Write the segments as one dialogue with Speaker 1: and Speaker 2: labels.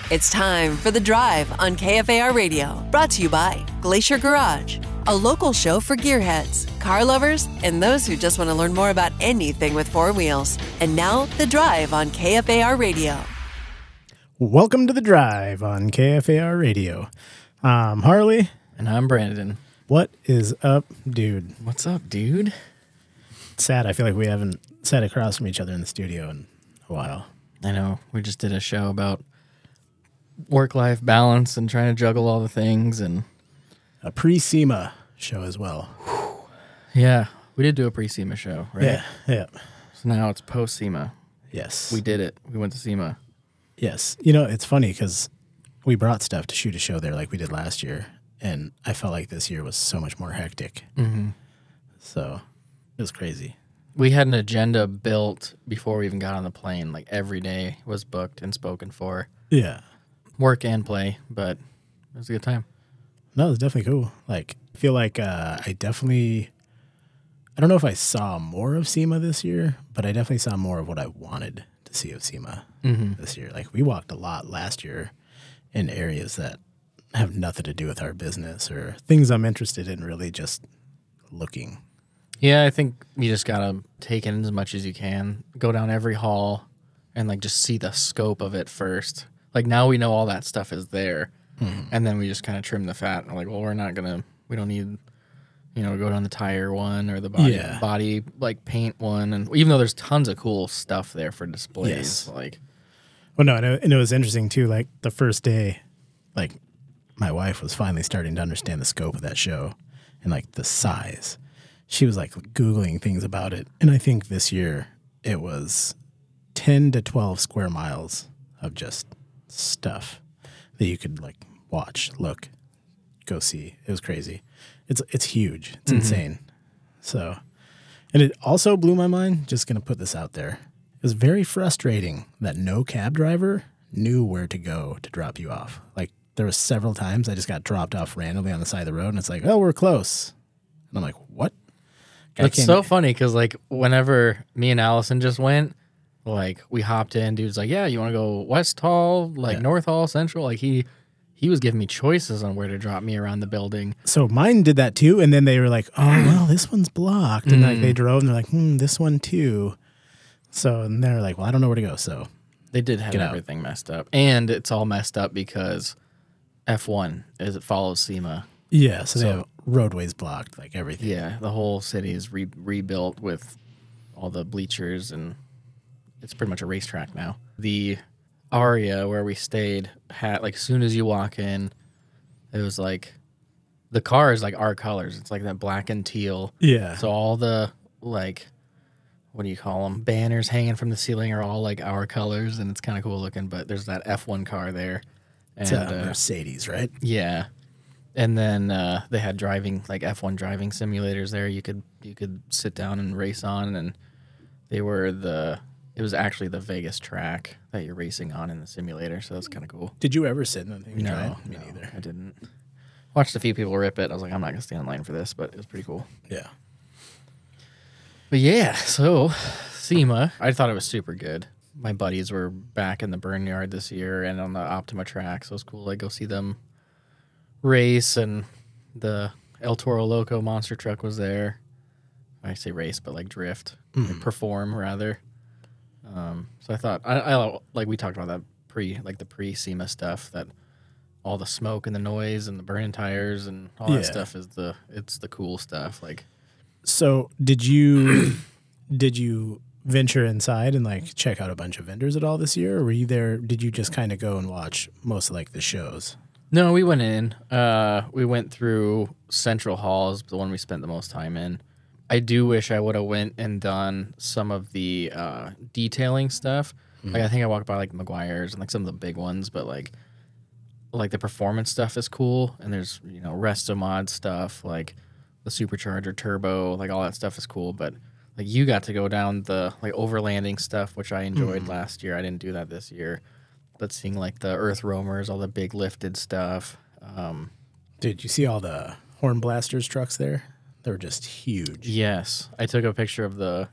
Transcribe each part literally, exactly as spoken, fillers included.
Speaker 1: It's time for The Drive on K F A R Radio, brought to you by Glacier Garage, a local show for gearheads, car lovers, and those who just want to learn more about anything with four wheels. And now, The Drive on K F A R Radio.
Speaker 2: Welcome to The Drive on K F A R Radio. I'm Harley.
Speaker 3: And I'm Brandon.
Speaker 2: What is up, dude?
Speaker 3: What's up, dude?
Speaker 2: It's sad. I feel like we haven't sat across from each other in the studio in a while.
Speaker 3: I know. We just did a show about work-life balance and trying to juggle all the things. And
Speaker 2: a pre-SEMA show as well.
Speaker 3: Yeah, we did do a pre-SEMA show, right?
Speaker 2: Yeah, yeah.
Speaker 3: So now it's post-SEMA.
Speaker 2: Yes.
Speaker 3: We did it. We went to SEMA.
Speaker 2: Yes. You know, it's funny because we brought stuff to shoot a show there like we did last year, and I felt like this year was so much more hectic.
Speaker 3: Mm-hmm.
Speaker 2: So it was crazy.
Speaker 3: We had an agenda built before we even got on the plane. Like every day was booked and spoken for.
Speaker 2: Yeah.
Speaker 3: Work and play, but it was a good time.
Speaker 2: No, it was definitely cool. Like, I feel like uh, I definitely, I don't know if I saw more of SEMA this year, but I definitely saw more of what I wanted to see of SEMA
Speaker 3: mm-hmm.
Speaker 2: this year. Like, we walked a lot last year in areas that have nothing to do with our business or things I'm interested in, really just looking.
Speaker 3: Yeah, I think you just got to take in as much as you can, go down every hall, and, like, just see the scope of it first. Like, now we know all that stuff is there, mm-hmm. and then we just kind of trim the fat. And we're like, well, we're not going to, we don't need, you know, go down the tire one or the body,
Speaker 2: yeah.
Speaker 3: body like, paint one. And even though there's tons of cool stuff there for displays.
Speaker 2: Yes.
Speaker 3: like.
Speaker 2: Well, no, and it, and it was interesting, too. Like, the first day, like, my wife was finally starting to understand the scope of that show and, like, the size. She was, like, Googling things about it. And I think this year it was ten to twelve square miles of just stuff that you could, like, watch, look, go see. It was crazy. It's it's huge. It's mm-hmm. insane. So, and it also blew my mind, just going to put this out there. It was very frustrating that no cab driver knew where to go to drop you off. Like, there was several times I just got dropped off randomly on the side of the road, and it's like, oh, we're close. And I'm like, what?
Speaker 3: It's so funny because, like, whenever me and Allison just went, like, we hopped in, dude's like, yeah, you want to go West Hall, like, yeah. North Hall, Central? Like, he he was giving me choices on where to drop me around the building.
Speaker 2: So mine did that, too, and then they were like, oh, well, this one's blocked. And, mm. like, they drove, and they're like, hmm, this one, too. So, and they're like, well, I don't know where to go, so.
Speaker 3: They did have everything messed up. And it's all messed up because F one, as it follows SEMA.
Speaker 2: Yeah, so, so they have roadways blocked, like everything.
Speaker 3: Yeah, the whole city is re- rebuilt with all the bleachers, and it's pretty much a racetrack now. The Aria where we stayed had, like, as soon as you walk in, it was like, the car is like our colors. It's like that black and teal.
Speaker 2: Yeah.
Speaker 3: So all the, like, what do you call them? Banners hanging from the ceiling are all like our colors, and it's kind of cool looking, but there's that F one car there.
Speaker 2: And, it's a uh, Mercedes, right?
Speaker 3: Yeah. And then uh, they had driving, like F one driving simulators there. You could you could sit down and race on, and they were the. It was actually the Vegas track that you're racing on in the simulator, so that's kind of cool.
Speaker 2: Did you ever sit in that thing?
Speaker 3: No,
Speaker 2: try it?
Speaker 3: Me
Speaker 2: no,
Speaker 3: neither. I didn't. Watched a few people rip it. I was like, I'm not gonna stand in line for this, but it was pretty cool.
Speaker 2: Yeah.
Speaker 3: But yeah, so SEMA, I thought it was super good. My buddies were back in the burn yard this year and on the Optima track, so it was cool to go see them race, and the El Toro Loco monster truck was there. I say race, but like drift, mm-hmm. perform rather. Um, so I thought, I, I like we talked about that pre, like the pre-SEMA stuff, that all the smoke and the noise and the burning tires and all
Speaker 2: yeah.
Speaker 3: that stuff is the, it's the cool stuff. Like,
Speaker 2: so did you, did you venture inside and like check out a bunch of vendors at all this year, or were you there? Did you just kind of go and watch most of like the shows?
Speaker 3: No, we went in. Uh, we went through Central Halls, the one we spent the most time in. I do wish I would have went and done some of the uh, detailing stuff. Mm-hmm. Like, I think I walked by like Meguiar's and like some of the big ones, but like like the performance stuff is cool. And there's, you know, Resto Mod stuff, like the Supercharger Turbo, like all that stuff is cool. But like you got to go down the like overlanding stuff, which I enjoyed mm-hmm. last year. I didn't do that this year. But seeing like the Earth Roamers, all the big lifted stuff. Um,
Speaker 2: Dude, you see all the Horn Blasters trucks there? They were just huge.
Speaker 3: Yes. I took a picture of the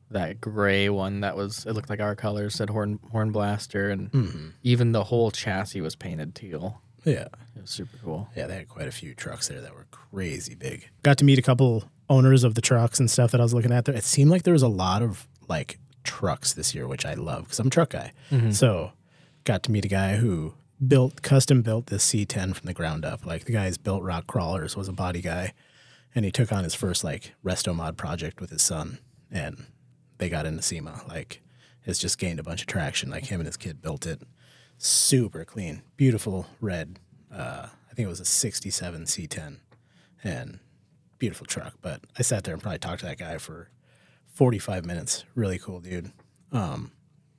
Speaker 3: that gray one that was, it looked like our colors, said Horn Horn Blaster, and
Speaker 2: Mm-hmm.
Speaker 3: even the whole chassis was painted teal.
Speaker 2: Yeah.
Speaker 3: It was super cool.
Speaker 2: Yeah, they had quite a few trucks there that were crazy big. Got to meet a couple owners of the trucks and stuff that I was looking at there. It seemed like there was a lot of like trucks this year, which I love because I'm a truck guy.
Speaker 3: Mm-hmm.
Speaker 2: So got to meet a guy who built, custom built this C ten from the ground up. Like the guy's built rock crawlers, was a body guy, and he took on his first like resto mod project with his son, and they got into SEMA. Like it's just gained a bunch of traction. Like him and his kid built it. Super clean, beautiful red. Uh, I think it was a sixty-seven C ten, and beautiful truck. But I sat there and probably talked to that guy for forty-five minutes. Really cool dude. Um,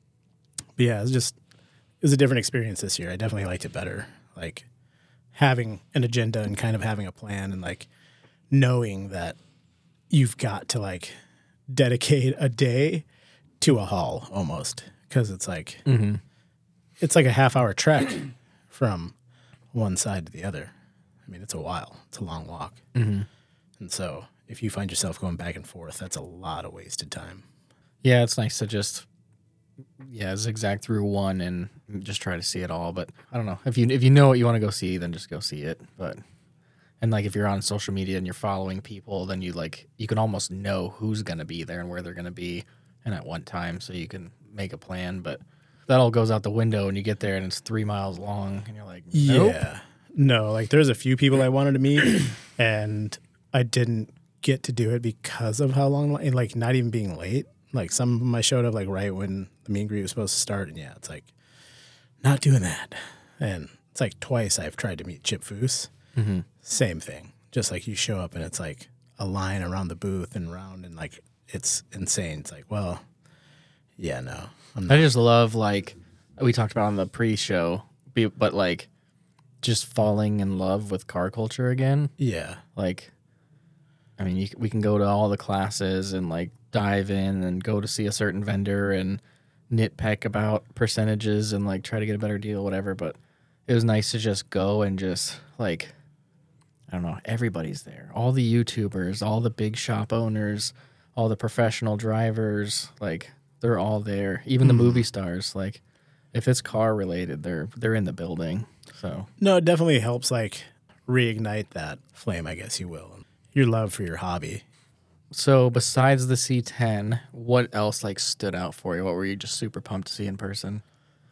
Speaker 2: but yeah, it was just it was a different experience this year. I definitely liked it better. Like having an agenda and kind of having a plan and like knowing that you've got to like dedicate a day to a haul almost, because it's like
Speaker 3: Mm-hmm.
Speaker 2: it's like a half hour trek from one side to the other. I mean, it's a while. It's a long walk.
Speaker 3: Mm-hmm.
Speaker 2: And so if you find yourself going back and forth, that's a lot of wasted time.
Speaker 3: Yeah, it's nice to just yeah zigzag through one and just try to see it all. But I don't know, if you if you know what you want to go see, then just go see it. But and like if you're on social media and you're following people, then you like you can almost know who's gonna be there and where they're gonna be and at one time, so you can make a plan. But that all goes out the window and you get there and it's three miles long and you're like, nope.
Speaker 2: Yeah. No, like there's a few people I wanted to meet and I didn't get to do it because of how long, and like not even being late. Like some of them I showed up like right when the meet and greet was supposed to start, and yeah, it's like not doing that. And it's like twice I've tried to meet Chip Foose.
Speaker 3: Mm-hmm.
Speaker 2: Same thing. Just like you show up and it's like a line around the booth and around, and like it's insane. It's like, well, yeah, no. I'm not.
Speaker 3: I just love, like, we talked about on the pre-show, be- but, like, just falling in love with car culture again.
Speaker 2: Yeah.
Speaker 3: Like, I mean, you, c- we can go to all the classes and, like, dive in and go to see a certain vendor and nitpick about percentages and, like, try to get a better deal, whatever. But it was nice to just go and just, like, I don't know, everybody's there. All the YouTubers, all the big shop owners, all the professional drivers, like, they're all there. Even the movie stars, like, if it's car related, they're they're in the building. So
Speaker 2: No, it definitely helps like reignite that flame, I guess you will. Your love for your hobby.
Speaker 3: so besides the C ten, what else like stood out for you? What were you just super pumped to see in person?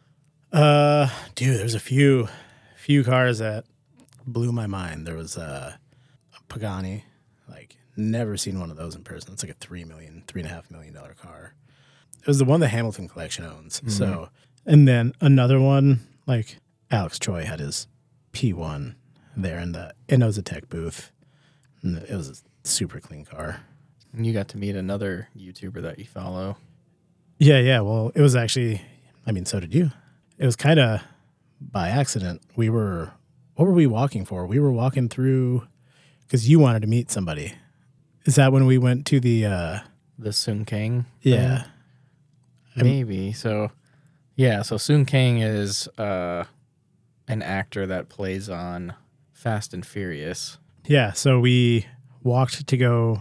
Speaker 2: Uh, dude, there's a few, few cars that blew my mind. There was uh, a Pagani, like never seen one of those in person. It's like a three million, three and a half million dollar car. It was the one the Hamilton Collection owns.
Speaker 3: Mm-hmm.
Speaker 2: So, and then another one, like Alex Choi had his P one there in the Inozatec booth. And it was a super clean car.
Speaker 3: And you got to meet another YouTuber that you follow.
Speaker 2: Yeah, yeah. Well, it was actually, I mean, so did you. It was kind of by accident. We were, what were we walking for? We were walking through, because you wanted to meet somebody. Is that when we went to the, uh,
Speaker 3: The Sung Kang.
Speaker 2: yeah.
Speaker 3: thing? Maybe. So, yeah. So Sung Kang is uh, an actor that plays on Fast and Furious.
Speaker 2: Yeah. So we walked to go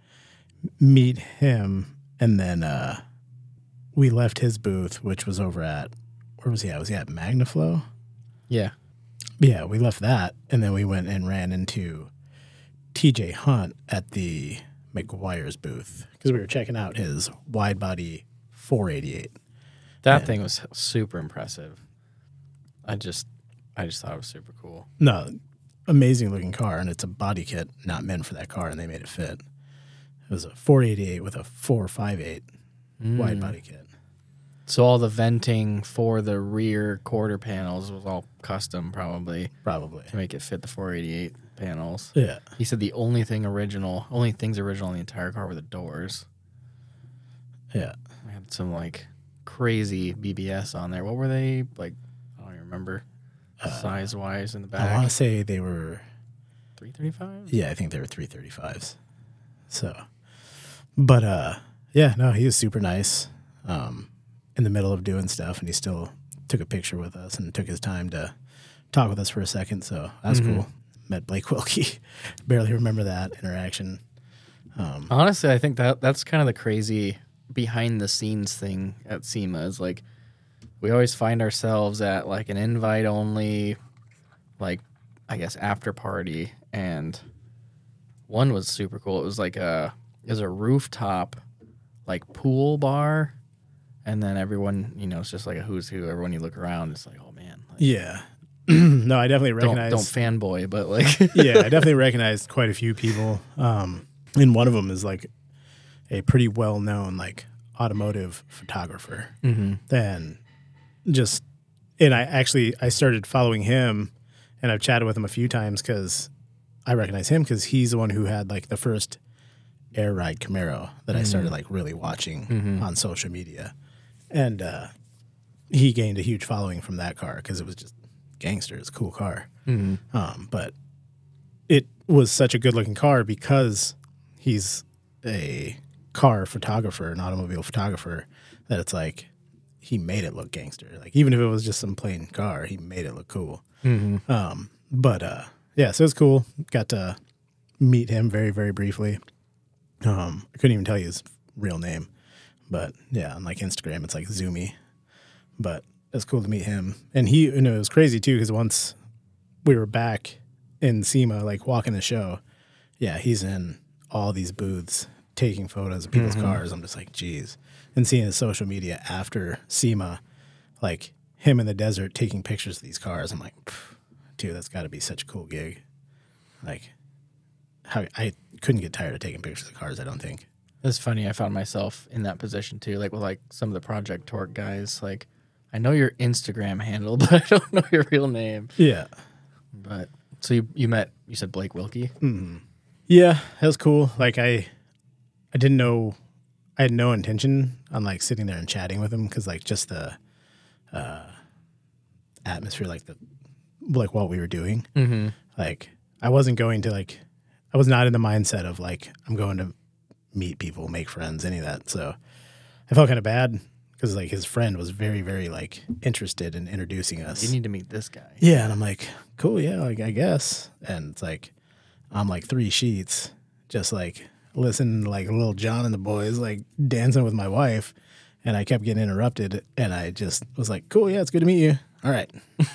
Speaker 2: meet him, and then uh, we left his booth, which was over at, where was he at? Was he at Magnaflow?
Speaker 3: Yeah.
Speaker 2: Yeah, we left that, and then we went and ran into T J Hunt at the McGuire's booth because we were checking out his wide body four eighty-eight.
Speaker 3: That
Speaker 2: Yeah.
Speaker 3: thing was super impressive. I just, I just thought it was super cool.
Speaker 2: No, amazing looking car, and it's a body kit not meant for that car, and they made it fit. It was a four eighty-eight with a four fifty-eight wide body kit.
Speaker 3: So all the venting for the rear quarter panels was all custom, probably
Speaker 2: Probably.
Speaker 3: to make it fit the four eighty-eight panels.
Speaker 2: Yeah.
Speaker 3: He said the only thing original, only things original in the entire car were the doors.
Speaker 2: Yeah.
Speaker 3: We had some like crazy B B S on there. What were they like? I don't even remember size wise in the
Speaker 2: I want
Speaker 3: back.
Speaker 2: to say they were,
Speaker 3: three thirty-five.
Speaker 2: yeah, I think they were three thirty-fives. So, but uh, yeah, no, he was super nice. Um, in the middle of doing stuff, and he still took a picture with us and took his time to talk with us for a second. So that was
Speaker 3: Mhm.
Speaker 2: cool. Met Blake Wilkie. Barely remember that interaction. Um,
Speaker 3: Honestly, I think that that's kind of the crazy behind the scenes thing at SEMA is like we always find ourselves at like an invite only, like I guess after party, and one was super cool. It was like a it was a rooftop like pool bar, and then everyone, you know, it's just like a who's who. Everyone you look around, it's like, oh man, like,
Speaker 2: yeah. No, I definitely recognize.
Speaker 3: Don't, don't fanboy, but like
Speaker 2: yeah, I definitely recognized quite a few people. Um, and one of them is like a pretty well known like automotive photographer,
Speaker 3: mm-hmm.
Speaker 2: and just and I actually I started following him, and I've chatted with him a few times because I recognize him because he's the one who had like the first air ride Camaro that mm-hmm. I started like really watching mm-hmm. on social media, and uh, he gained a huge following from that car because it was just gangster. It's a cool car,
Speaker 3: mm-hmm.
Speaker 2: um, but it was such a good looking car because he's a car photographer, an automobile photographer, that it's like he made it look gangster. Like even if it was just some plain car, he made it look cool.
Speaker 3: Mm-hmm.
Speaker 2: Um, but uh, yeah, so it was cool. Got to meet him very, very briefly. Um, I couldn't even tell you his real name, but yeah, on like Instagram, it's like Zoomy. But it was cool to meet him, and he, you know, it was crazy too because once we were back in SEMA, like walking the show, yeah, he's in all these booths taking photos of people's mm-hmm. cars. I'm just like, geez. And seeing his social media after SEMA, like him in the desert taking pictures of these cars, I'm like, dude, that's got to be such a cool gig. Like, how I couldn't get tired of taking pictures of cars, I don't think.
Speaker 3: It's funny. I found myself in that position too, like with like some of the Project Torque guys. Like, I know your Instagram handle, but I don't know your real name.
Speaker 2: Yeah.
Speaker 3: But so you you met, you said Blake Wilkie?
Speaker 2: Mm-hmm. Yeah, that was cool. Like I, I didn't know, I had no intention on like sitting there and chatting with him because like just the uh, atmosphere, like the like what we were doing.
Speaker 3: Mm-hmm.
Speaker 2: Like I wasn't going to like, I was not in the mindset of like I'm going to meet people, make friends, any of that. So I felt kind of bad because like his friend was very, very like interested in introducing us.
Speaker 3: You need to meet this guy.
Speaker 2: Yeah, and I'm like, cool, yeah, like I guess. And it's like I'm like three sheets, just like listening to like Lil Jon and the boys like dancing with my wife, and I kept getting interrupted, and I just was like, cool, yeah, it's good to meet you. All right.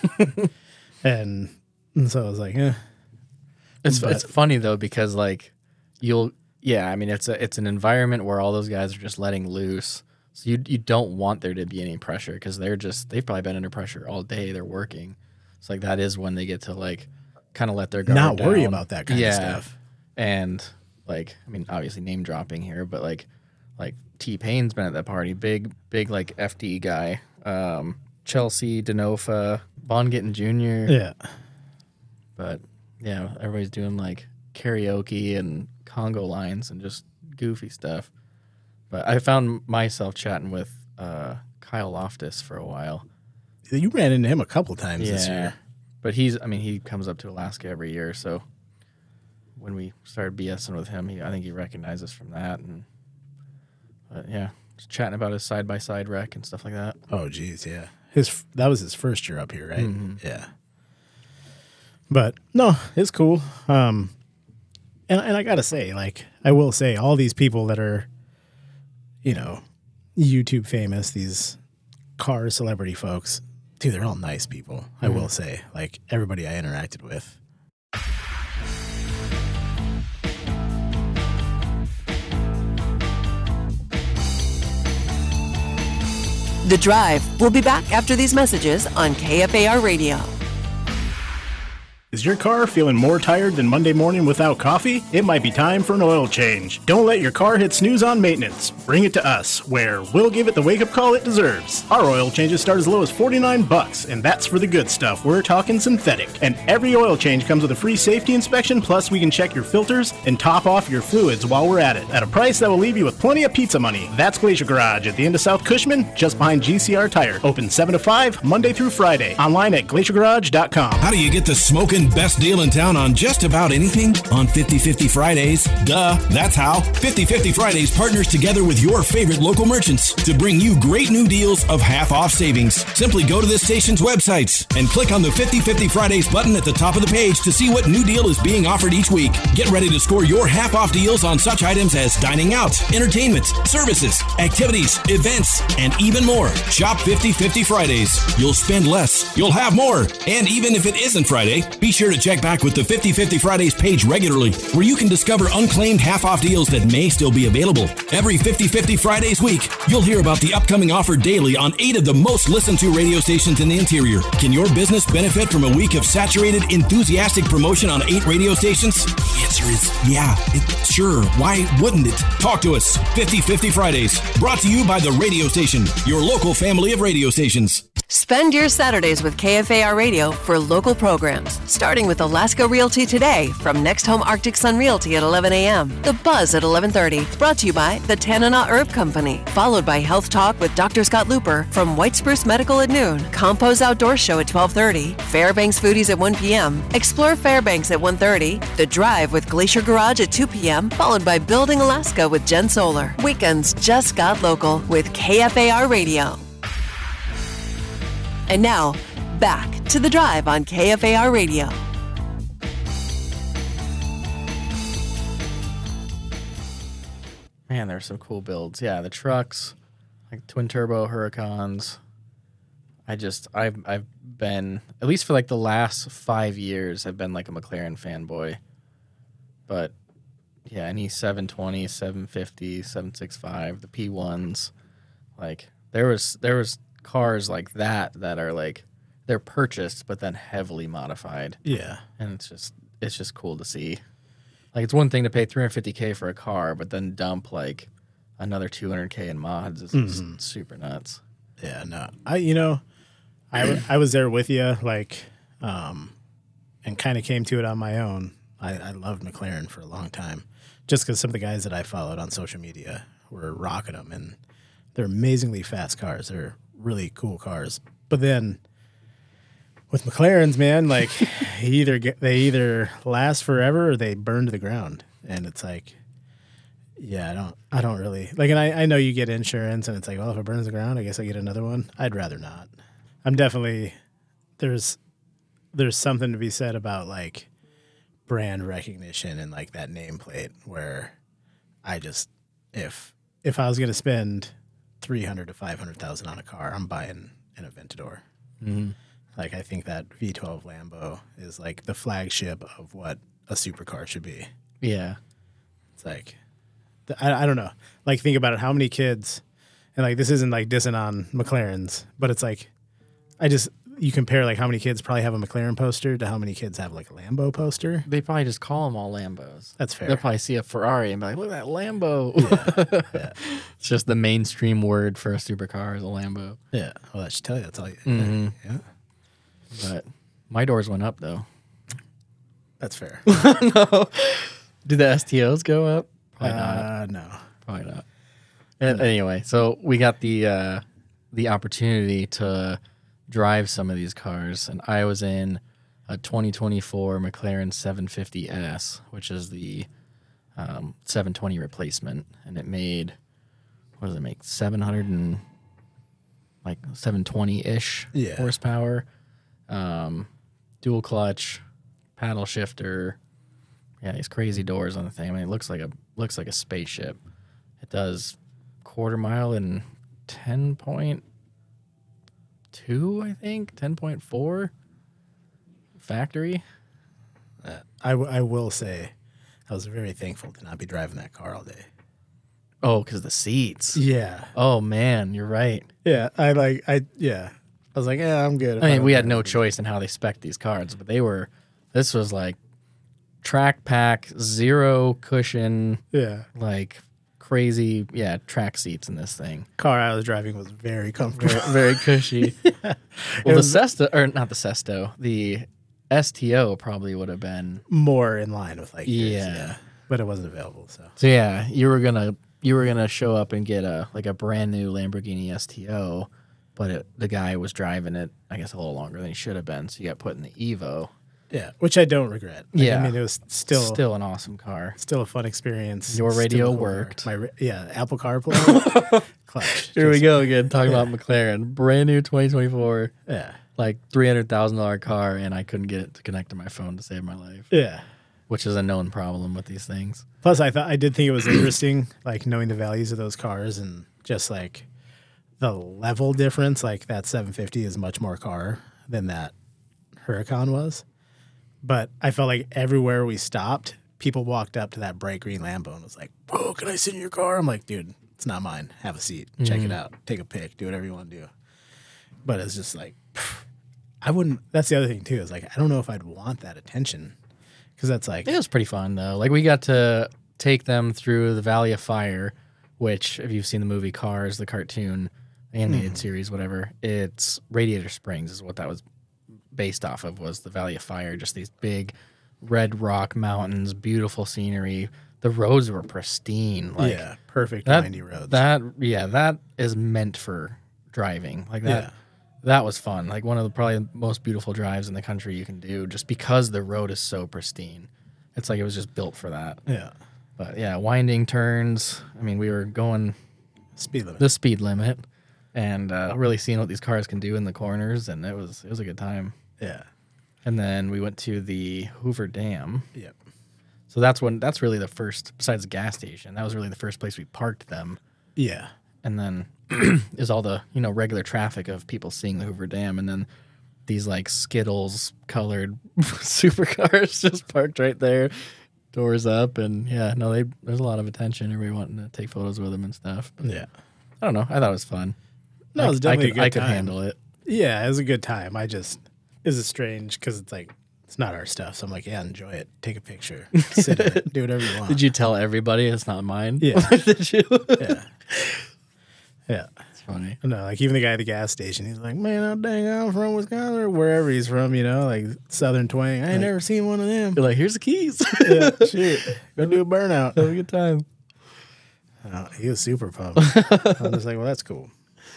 Speaker 2: and, and so I was like, eh.
Speaker 3: It's
Speaker 2: But-
Speaker 3: it's funny though because like you'll yeah I mean it's a it's an environment where all those guys are just letting loose, so you you don't want there to be any pressure because they're just they've probably been under pressure all day, they're working, so like that is when they get to like kind of let their guard
Speaker 2: not
Speaker 3: down.
Speaker 2: worry about that kind
Speaker 3: yeah.
Speaker 2: of stuff.
Speaker 3: And like I mean obviously name dropping here, but like like T-Pain's been at that party, big big like F D guy, um, Chelsea Denofa, Von Gittin Junior
Speaker 2: Yeah.
Speaker 3: But yeah, everybody's doing like karaoke and Congo lines and just goofy stuff. But I found myself chatting with uh, Kyle Loftus for a while.
Speaker 2: You ran into him a couple times
Speaker 3: yeah,
Speaker 2: this year.
Speaker 3: But he's, I mean, he comes up to Alaska every year. So when we started BSing with him, he, I think he recognized us from that. And but yeah, just chatting about his side by side wreck and stuff like that.
Speaker 2: Oh, geez, yeah. His that was his first year up here, right?
Speaker 3: Mm-hmm.
Speaker 2: Yeah. But no, it's cool. Um, and and I gotta say, like, I will say, all these people that are, you know, YouTube famous, these car celebrity folks, dude, they're all nice people. Mm-hmm. I will say, like, everybody I interacted with.
Speaker 1: The Drive will be back after these messages on K F A R Radio.
Speaker 2: Is your car feeling more tired than Monday morning without coffee? It might be time for an oil change. Don't let your car hit snooze on maintenance. Bring it to us, where we'll give it the wake-up call it deserves. Our oil changes start as low as forty-nine bucks, and that's for the good stuff. We're talking synthetic. And every oil change comes with a free safety inspection, plus we can check your filters and top off your fluids while we're at it, at a price that will leave you with plenty of pizza money. That's Glacier Garage at the end of South Cushman, just behind G C R Tire. Open seven to five, Monday through Friday. Online at glacier garage dot com.
Speaker 4: How do you get the smoking giving best deal in town on just about anything on fifty fifty Fridays. Duh, that's how. fifty fifty Fridays partners together with your favorite local merchants to bring you great new deals of half-off savings. Simply go to this station's websites and click on the fifty fifty Fridays button at the top of the page to see what new deal is being offered each week. Get ready to score your half-off deals on such items as dining out, entertainment, services, activities, events, and even more. Shop fifty fifty Fridays. You'll spend less, you'll have more, and even if it isn't Friday, be sure to check back with the fifty fifty Fridays page regularly, where you can discover unclaimed half-off deals that may still be available. Every fifty fifty Fridays week, you'll hear about the upcoming offer daily on eight of the most listened to radio stations in the interior. Can your business benefit from a week of saturated, enthusiastic promotion on eight radio stations? The answer is yeah. It, sure. Why wouldn't it? Talk to us. fifty fifty Fridays. Brought to you by the radio station, your local family of radio stations.
Speaker 1: Spend your Saturdays with K F A R Radio for local programs, starting with Alaska Realty Today from Next Home Arctic Sun Realty at eleven a.m., The Buzz at eleven thirty, brought to you by the Tanana Herb Company, followed by Health Talk with Doctor Scott Looper from White Spruce Medical at noon, Compose Outdoor Show at twelve thirty, Fairbanks Foodies at one p.m., Explore Fairbanks at one thirty, The Drive with Glacier Garage at two p.m., followed by Building Alaska with Jen Solar. Weekends just got local with K F A R Radio. And now, back to The Drive on K F A R Radio.
Speaker 3: Man, there's some cool builds. Yeah, the trucks, like twin turbo Huracans. I just, I've, I've been, at least for like the last five years, I've been like a McLaren fanboy. But yeah, any seven twenty, seven fifty, seven sixty-five, the P ones, like there was, there was cars like that that are like they're purchased but then heavily modified.
Speaker 2: Yeah.
Speaker 3: And it's just it's just cool to see. Like it's one thing to pay three hundred fifty thousand for a car, but then dump like another two hundred thousand in mods. It's mm-hmm. just super nuts.
Speaker 2: Yeah, no. I you know, I I was there with you like um and kind of came to it on my own. I I loved McLaren for a long time just cuz some of the guys that I followed on social media were rocking them, and they're amazingly fast cars. They're really cool cars. But then with McLarens, man, like either get, they either last forever or they burn to the ground. And it's like, yeah, I don't, I don't really like, and I, I know you get insurance and it's like, well, if it burns to the ground, I guess I get another one. I'd rather not. I'm definitely, there's, there's something to be said about like brand recognition and like that nameplate where I just, if, if I was going to spend three hundred to five hundred thousand on a car, I'm buying an Aventador. Mm-hmm. Like I think that V twelve Lambo is like the flagship of what a supercar should be.
Speaker 3: Yeah,
Speaker 2: it's like I, I don't know. Like think about it. How many kids? And like this isn't like dissing on McLarens, but it's like I just you compare like how many kids probably have a McLaren poster to how many kids have like a Lambo poster.
Speaker 3: They probably just call them all Lambos.
Speaker 2: That's fair.
Speaker 3: They'll probably see a Ferrari and be like, look at that Lambo.
Speaker 2: Yeah. Yeah.
Speaker 3: It's just the mainstream word for a supercar is a Lambo.
Speaker 2: Yeah. Well, that should tell you. That's all you.
Speaker 3: Mm-hmm.
Speaker 2: Yeah.
Speaker 3: But my doors went up though.
Speaker 2: That's fair.
Speaker 3: No. Did the S T Os go up? Probably
Speaker 2: uh,
Speaker 3: not.
Speaker 2: No.
Speaker 3: Probably not. And anyway, so we got the uh, the opportunity to drive some of these cars, and I was in a twenty twenty-four McLaren seven fifty S, which is the um, seven twenty replacement, and it made, what does it make, seven hundred and like seven twenty ish
Speaker 2: yeah.
Speaker 3: horsepower, um, dual clutch, paddle shifter, yeah, these crazy doors on the thing. I mean, it looks like a looks like a spaceship. It does quarter mile in ten point two, I think, ten point four factory.
Speaker 2: Uh, I, w- I will say I was very thankful to not be driving that car all day.
Speaker 3: Oh, because the seats.
Speaker 2: Yeah.
Speaker 3: Oh, man, you're right.
Speaker 2: Yeah, I like, I, yeah. I was like, yeah, I'm good.
Speaker 3: I mean, we had no choice in how they spec'd these cars, but they were, this was like track pack, zero cushion.
Speaker 2: Yeah.
Speaker 3: Like, crazy, yeah, track seats in this thing.
Speaker 2: Car I was driving was very comfortable.
Speaker 3: Very, very cushy.
Speaker 2: Yeah.
Speaker 3: Well,
Speaker 2: was,
Speaker 3: the Sesto, or not the Sesto, the S T O probably would have been
Speaker 2: more in line with like
Speaker 3: yeah.
Speaker 2: yours, yeah. But it wasn't available, so.
Speaker 3: So yeah, you were gonna you were gonna show up and get a like a brand new Lamborghini S T O, but it, the guy was driving it, I guess, a little longer than he should have been, so you got put in the Evo.
Speaker 2: Yeah, which I don't regret. Like,
Speaker 3: Yeah.
Speaker 2: I mean, it was still
Speaker 3: Still an awesome car.
Speaker 2: still a fun experience.
Speaker 3: Your
Speaker 2: Still
Speaker 3: radio
Speaker 2: a cool car.
Speaker 3: worked.
Speaker 2: My ra- yeah, Apple CarPlay. Clutch.
Speaker 3: Here we
Speaker 2: Just-
Speaker 3: go again, talking about McLaren. Brand new twenty twenty-four,
Speaker 2: Yeah,
Speaker 3: like three hundred thousand dollars car, and I couldn't get it to connect to my phone to save my life,
Speaker 2: yeah.
Speaker 3: which is a known problem with these things.
Speaker 2: Plus, I thought I did think it was interesting, like knowing the values of those cars and just like the level difference. Like that seven fifty is much more car than that Huracan was. But I felt like everywhere we stopped, people walked up to that bright green Lambo and was like, "Whoa, can I sit in your car?" I'm like, "Dude, it's not mine. Have a seat. Check it out. Take a pic. Do whatever you want to do." But it's just like, I wouldn't. That's the other thing too. Is like, I don't know if I'd want that attention because that's like,
Speaker 3: It was pretty fun though. Like we got to take them through the Valley of Fire, which if you've seen the movie Cars, the cartoon, animated series, whatever, it's Radiator Springs is what that was based off of, was the Valley of Fire. Just these big red rock mountains, beautiful scenery. The roads were pristine. Like
Speaker 2: yeah, perfect
Speaker 3: that,
Speaker 2: windy roads.
Speaker 3: That yeah, that is meant for driving. Like that.
Speaker 2: Yeah.
Speaker 3: That was fun. Like one of the probably most beautiful drives in the country you can do, just because the road is so pristine. It's like it was just built for that.
Speaker 2: Yeah,
Speaker 3: But yeah, winding turns. I mean, we were going
Speaker 2: speed limit.
Speaker 3: the speed limit, and uh, really seeing what these cars can do in the corners, and it was it was a good time.
Speaker 2: Yeah,
Speaker 3: And then we went to the Hoover Dam.
Speaker 2: yep.
Speaker 3: So that's when that's really the first, besides the gas station, that was really the first place we parked them.
Speaker 2: Yeah,
Speaker 3: And then is all the, you know, regular traffic of people seeing the Hoover Dam, and then these like Skittles colored supercars just parked right there, doors up, and yeah, no, they there's a lot of attention. Everybody wanting to take photos with them and stuff. But
Speaker 2: yeah.
Speaker 3: I don't know. I thought it was fun.
Speaker 2: No,
Speaker 3: I,
Speaker 2: it was definitely
Speaker 3: I could,
Speaker 2: a good
Speaker 3: I could
Speaker 2: time.
Speaker 3: handle it.
Speaker 2: Yeah, it was a good time. I just it was strange because it's like it's not our stuff. So I'm like, yeah, enjoy it. Take a picture. Sit in it. Do whatever you want.
Speaker 3: Did you tell everybody it's not mine?
Speaker 2: Yeah.
Speaker 3: Did you?
Speaker 2: Yeah. Yeah.
Speaker 3: It's funny.
Speaker 2: No, like even the guy at the gas station, he's like, man, oh, dang, I'm from Wisconsin or wherever he's from, you know, like Southern twang. I ain't never seen one of them.
Speaker 3: You're like, here's the keys.
Speaker 2: Yeah, shit. Go do a burnout.
Speaker 3: Have a good time.
Speaker 2: Uh, he was super pumped. I'm just like, well, that's cool.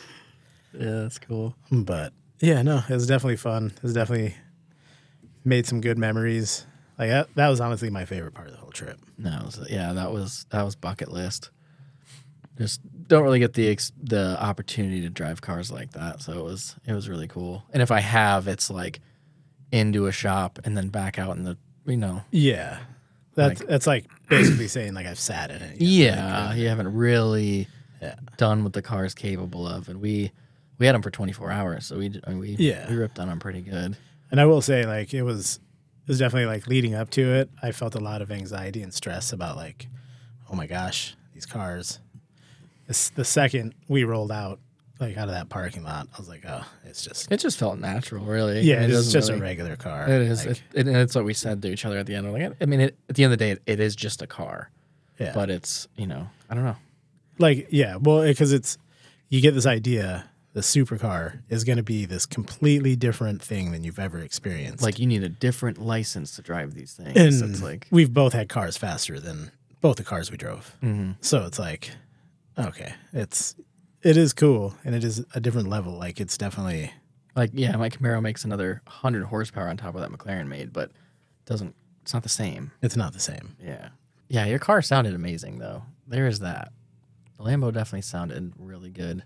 Speaker 3: Yeah, that's cool.
Speaker 2: But yeah, no, it was definitely fun. It was definitely made some good memories. Like that, that was honestly my favorite part of the whole trip.
Speaker 3: No, it was, yeah, that was that was bucket list. Just don't really get the ex- the opportunity to drive cars like that, so it was it was really cool. And if I have, it's like into a shop and then back out in the, you know,
Speaker 2: Yeah, that's
Speaker 3: Like-
Speaker 2: that's like basically saying like I've sat in it.
Speaker 3: yeah, you haven't really
Speaker 2: Yeah.
Speaker 3: done what the car is capable of. And we we had them for twenty-four hours, so we I mean, we
Speaker 2: Yeah.
Speaker 3: we ripped on them pretty good.
Speaker 2: And I will say, like, it was it was definitely like leading up to it. I felt a lot of anxiety and stress about like, oh my gosh, these cars. This, the second we rolled out, like out of that parking lot, I was like, oh, it's just
Speaker 3: It just felt natural, really.
Speaker 2: yeah,
Speaker 3: It
Speaker 2: it's
Speaker 3: doesn't
Speaker 2: just a
Speaker 3: really-
Speaker 2: regular car.
Speaker 3: It is,
Speaker 2: Like,
Speaker 3: it, and it's what we said to each other at the end. We're like, I mean, it, at the end of the day, it, it is just a car,
Speaker 2: yeah,
Speaker 3: but it's, you know, I don't know.
Speaker 2: like yeah, well, because it's you get this idea. The supercar is going to be this completely different thing than you've ever experienced.
Speaker 3: Like you need a different license to drive these things.
Speaker 2: and
Speaker 3: it's like,
Speaker 2: we've both had cars faster than both the cars we drove.
Speaker 3: mhm.
Speaker 2: So it's like, okay, it's it is cool and it is a different level. Like it's definitely
Speaker 3: like yeah, my Camaro makes another hundred horsepower on top of that McLaren made, but doesn't. It's not the same.
Speaker 2: it's not the same.
Speaker 3: Yeah, yeah. Your car sounded amazing though. There is that. The Lambo definitely sounded really good.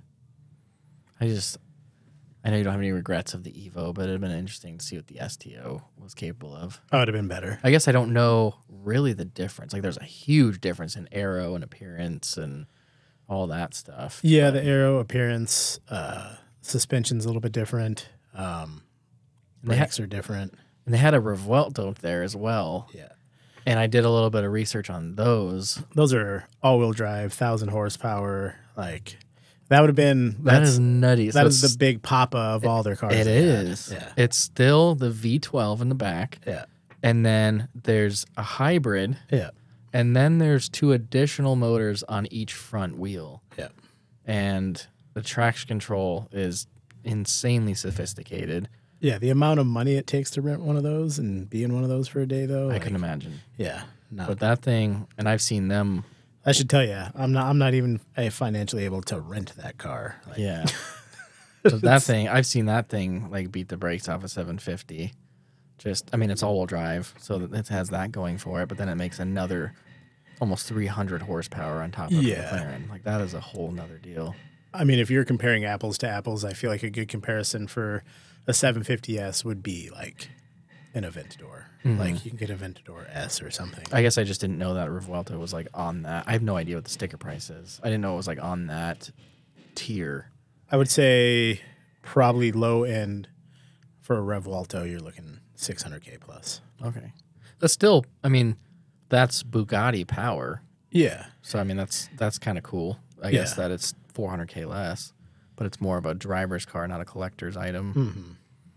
Speaker 3: I just, I know you don't have any regrets of the Evo, but it'd been interesting to see what the S T O was capable of.
Speaker 2: Oh, it'd have been better.
Speaker 3: I guess I don't know really the difference. Like, there's a huge difference in aero and appearance and all that stuff.
Speaker 2: Yeah, the aero appearance, uh, suspension's a little bit different. Um,
Speaker 3: And they, ha-
Speaker 2: brakes are different.
Speaker 3: and they had a Revuelto there as well.
Speaker 2: Yeah,
Speaker 3: And I did a little bit of research on those.
Speaker 2: those are all-wheel drive, thousand horsepower. Like that would have been
Speaker 3: That
Speaker 2: that's,
Speaker 3: is nutty.
Speaker 2: that
Speaker 3: So
Speaker 2: is
Speaker 3: it's-
Speaker 2: the big papa of all their cars.
Speaker 3: It
Speaker 2: they had.
Speaker 3: is.
Speaker 2: Yeah,
Speaker 3: It's still the V twelve in the back.
Speaker 2: yeah,
Speaker 3: And then there's a hybrid.
Speaker 2: yeah,
Speaker 3: And then there's two additional motors on each front wheel.
Speaker 2: yeah.
Speaker 3: And the traction control is insanely sophisticated.
Speaker 2: Yeah, the amount of money it takes to rent one of those and be in one of those for a day, though.
Speaker 3: I
Speaker 2: like,
Speaker 3: can imagine.
Speaker 2: Yeah, no.
Speaker 3: But that thing, and I've seen them.
Speaker 2: I should tell you, I'm not. I'm not even uh, financially able to rent that car. Like,
Speaker 3: Yeah. So that thing, I've seen that thing like beat the brakes off a seven fifty. Just, I mean, it's all-wheel drive, so it has that going for it, but then it makes another almost three hundred horsepower on top of
Speaker 2: Yeah.
Speaker 3: the McLaren. Like, that is a whole nother deal.
Speaker 2: I mean, if you're comparing apples to apples, I feel like a good comparison for a seven fifty S would be like an Aventador.
Speaker 3: Mm-hmm.
Speaker 2: Like you can get Aventador S or something.
Speaker 3: I guess I just didn't know that Revuelto was, like, on that. I have no idea what the sticker price is. I didn't know it was, like, on that tier.
Speaker 2: I would say probably low end for a Revuelto, you're looking six hundred K plus.
Speaker 3: Okay. That's still, I mean, that's Bugatti power.
Speaker 2: Yeah.
Speaker 3: So, I mean, that's that's kind of cool. I
Speaker 2: Yeah.
Speaker 3: guess that it's four hundred K less, but it's more of a driver's car, not a collector's item.
Speaker 2: Mm-hmm.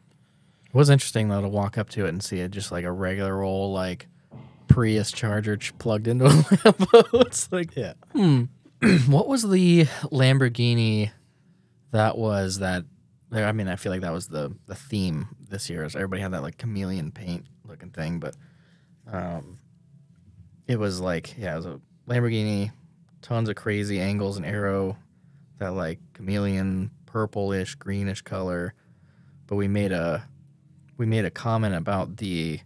Speaker 3: It was interesting, though, to walk up to it and see it just like a regular old, like, Prius charger ch- plugged into a Lambo. It's like,
Speaker 2: Yeah.
Speaker 3: hmm. What was the Lamborghini that was that? I mean, I feel like that was the, the theme this year. Is everybody had that, like, chameleon paint looking thing, but um, it was like, yeah, it was a Lamborghini, tons of crazy angles and aero, that, like, chameleon purplish, greenish color. But we made a we made a comment about the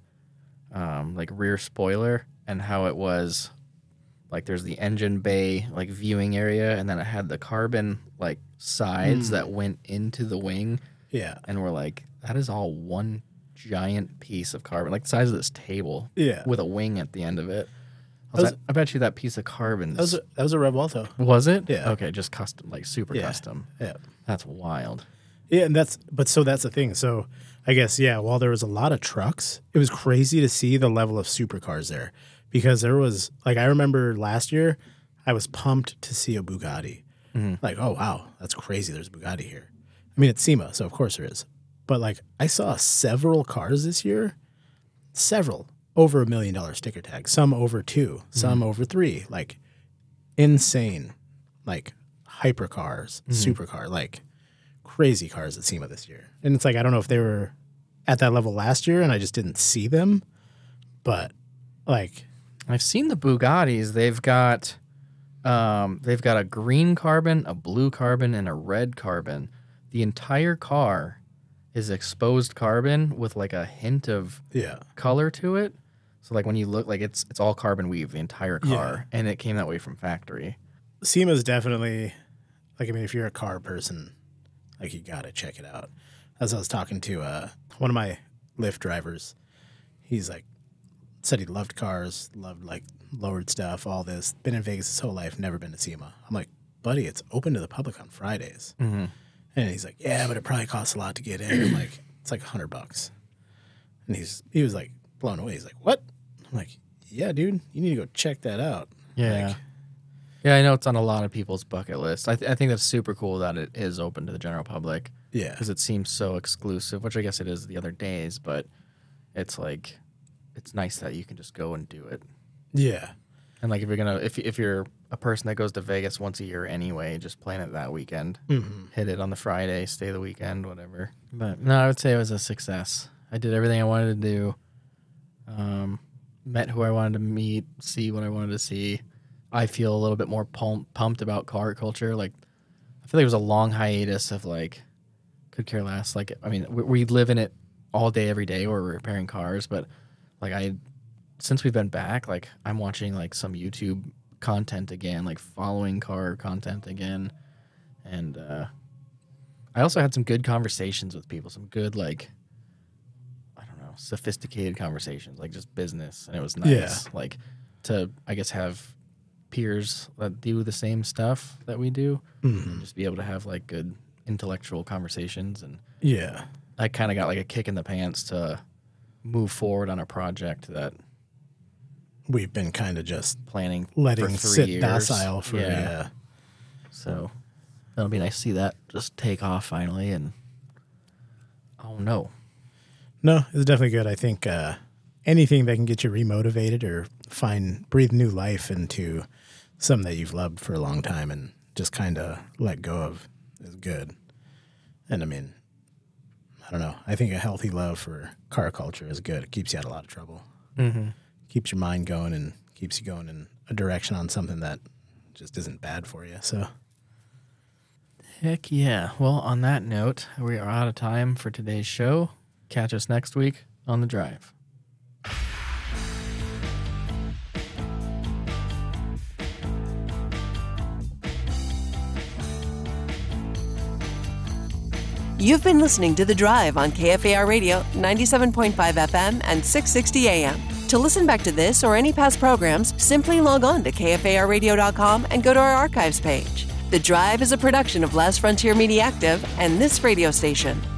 Speaker 3: um, like rear spoiler and how it was like there's the engine bay like viewing area, and then it had the carbon like sides
Speaker 2: Mm.
Speaker 3: that went into the wing,
Speaker 2: Yeah.
Speaker 3: and we're like, that is all one giant piece of carbon, like the size of this table,
Speaker 2: Yeah.
Speaker 3: with a wing at the end of it. I, was
Speaker 2: That was-
Speaker 3: like, I bet you that piece of carbon
Speaker 2: That was
Speaker 3: is,
Speaker 2: a, that was a Revuelto.
Speaker 3: was it?
Speaker 2: Yeah.
Speaker 3: Okay, just custom, like super
Speaker 2: Yeah.
Speaker 3: custom.
Speaker 2: Yeah.
Speaker 3: That's wild.
Speaker 2: Yeah, and that's but so that's the thing. So I guess yeah, while there was a lot of trucks, it was crazy to see the level of supercars there because there was like I remember last year, I was pumped to see a Bugatti.
Speaker 3: Mhm.
Speaker 2: Like, oh wow, that's crazy. There's a Bugatti here. I mean, it's SEMA, so of course there is. But like I saw several cars this year, several over a million dollar sticker tag, some over two, some over three, like insane, like hypercars, supercar, like crazy cars at SEMA this year. And it's like I don't know if they were at that level last year and I just didn't see them, but like
Speaker 3: I've seen the Bugattis. They've got, um, they've got a green carbon, a blue carbon, and a red carbon. The entire car is exposed carbon with like a hint of
Speaker 2: yeah,
Speaker 3: color to it. So like when you look, like it's it's all carbon weave, the entire car, and it came that way from factory.
Speaker 2: SEMA is definitely like I mean if you're a car person, like you gotta check it out. As I was talking to uh, one of my Lyft drivers, he's like said he loved cars, loved like lowered stuff, all this. Been in Vegas his whole life, never been to SEMA. I'm like, buddy, it's open to the public on Fridays.
Speaker 3: Mm-hmm.
Speaker 2: And he's like, yeah, but it probably costs a lot to get in. I'm like, it's like a hundred bucks. And he's he was like blown away. He's like, what? I'm like, yeah, dude, you need to go check that out.
Speaker 3: Yeah.
Speaker 2: Like,
Speaker 3: Yeah, I know it's on a lot of people's bucket list. I, th- I think that's super cool that it is open to the general public
Speaker 2: yeah.
Speaker 3: because it seems so exclusive, which I guess it is the other days, but it's like, it's nice that you can just go and do it.
Speaker 2: Yeah.
Speaker 3: And like if you're gonna, if if you're a person that goes to Vegas once a year anyway, just plan it that weekend.
Speaker 2: Mm-hmm.
Speaker 3: Hit it on the Friday, stay the weekend, whatever. But no, I would say it was a success. I did everything I wanted to do. Um, met who I wanted to meet, see what I wanted to see. I feel a little bit more pump, pumped about car culture. Like I feel like it was a long hiatus of like, could care less. Like I mean, we, we live in it all day, every day. Where we're repairing cars, but like I. Since we've been back, like I'm watching like some YouTube content again, like following car content again. And uh, I also had some good conversations with people, some good like, I don't know, sophisticated conversations, like just business. And it was nice
Speaker 2: Yeah.
Speaker 3: like to, I guess, have peers that do the same stuff that we do
Speaker 2: Mm-hmm.
Speaker 3: and just be able to have like good intellectual conversations. And
Speaker 2: Yeah.
Speaker 3: I kind of got like a kick in the pants to move forward on a project that
Speaker 2: We've been kind of just
Speaker 3: planning
Speaker 2: letting
Speaker 3: for three
Speaker 2: sit
Speaker 3: years.
Speaker 2: docile for
Speaker 3: yeah.
Speaker 2: yeah.
Speaker 3: So it'll be nice to see that just take off finally. And oh no,
Speaker 2: No, it's definitely good. I think uh, anything that can get you remotivated or find breathe new life into something that you've loved for a long time and just kind of let go of is good. And I mean, I don't know. I think a healthy love for car culture is good. It keeps you out of a lot of trouble.
Speaker 3: mm-hmm.
Speaker 2: Keeps your mind going and keeps you going in a direction on something that just isn't bad for you. So
Speaker 3: Heck yeah. Well, on that note, we are out of time for today's show. Catch us next week on The Drive.
Speaker 1: You've been listening to The Drive on K F A R Radio, ninety-seven point five F M and six sixty A M. To listen back to this or any past programs, simply log on to K F A R radio dot com and go to our archives page. The Drive is a production of Last Frontier Media Active and this radio station.